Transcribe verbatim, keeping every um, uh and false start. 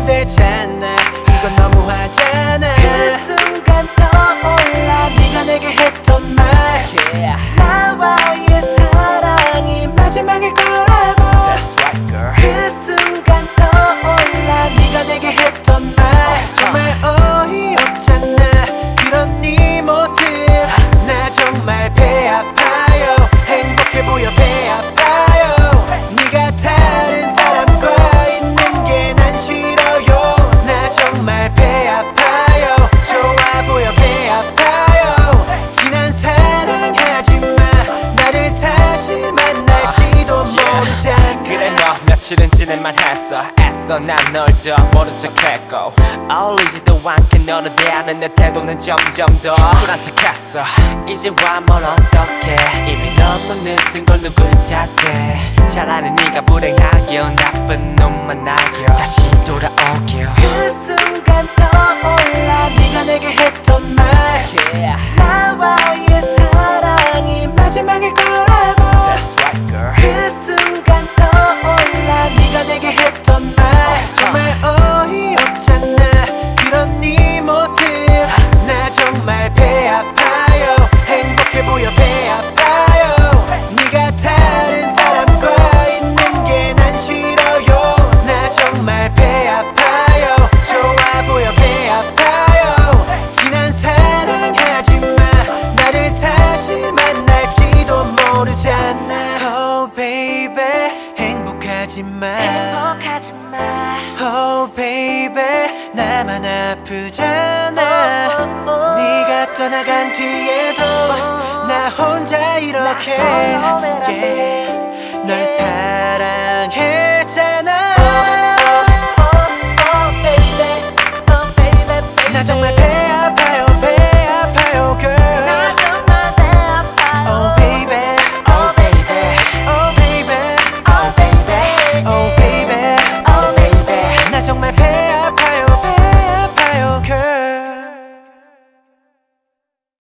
되잖아. 이건 너무하잖아. 그 순간 떠올라 네가 내게 했던 말, yeah. 나와의 사랑이 마지막일 거라고. That's right girl. 그 순간 떠올라 네가 내게 했던 말, 정말 어이없잖아 그런 네 모습. 나 정말 배 아파요. 행복해 보여 배 아파요. 네가 다른 사람과 있는 게 난 싫어요. 나 정말 배 아파요. 좋아 보여 배 아파요. 지난 사랑하지마. 나를 다시 만날지도 모르잖아. 그래 너 며칠은 지낼만 했어. 애써 난 널 더 모른 척했고 어울리지도 않게 너를 대하는 내 태도는 점점 더 쿨한 척했어. 이제 와면 어떡해. 이미 너무 늦은 걸 누굴 탓해. 차라리 네가 불행하겨 나쁜 놈 만나겨 다시 돌아오겨. 그 순간 떠올라 네가 내게 했던 말, yeah. 나와의 사랑이 마지막일 거라고. That's right girl. 그 순간 떠올라 네가 내게 했던 말, 정말 어이없잖아 그런 네 모습. 나 정말 배 아파요. 행복해 보여 배 아파요. 네가 다른 사람과 있는 게 난 싫어요. 나 정말 배 아파요. 좋아 보여 배 아파요. 지난 사랑하지마. 나를 다시 만날지도 모르잖아. Oh baby 행복하지마. 행복하지마. Oh baby 나만 아프잖아. 네가 떠나간 뒤에도 나 혼자 이렇게 yeah. 널 사랑해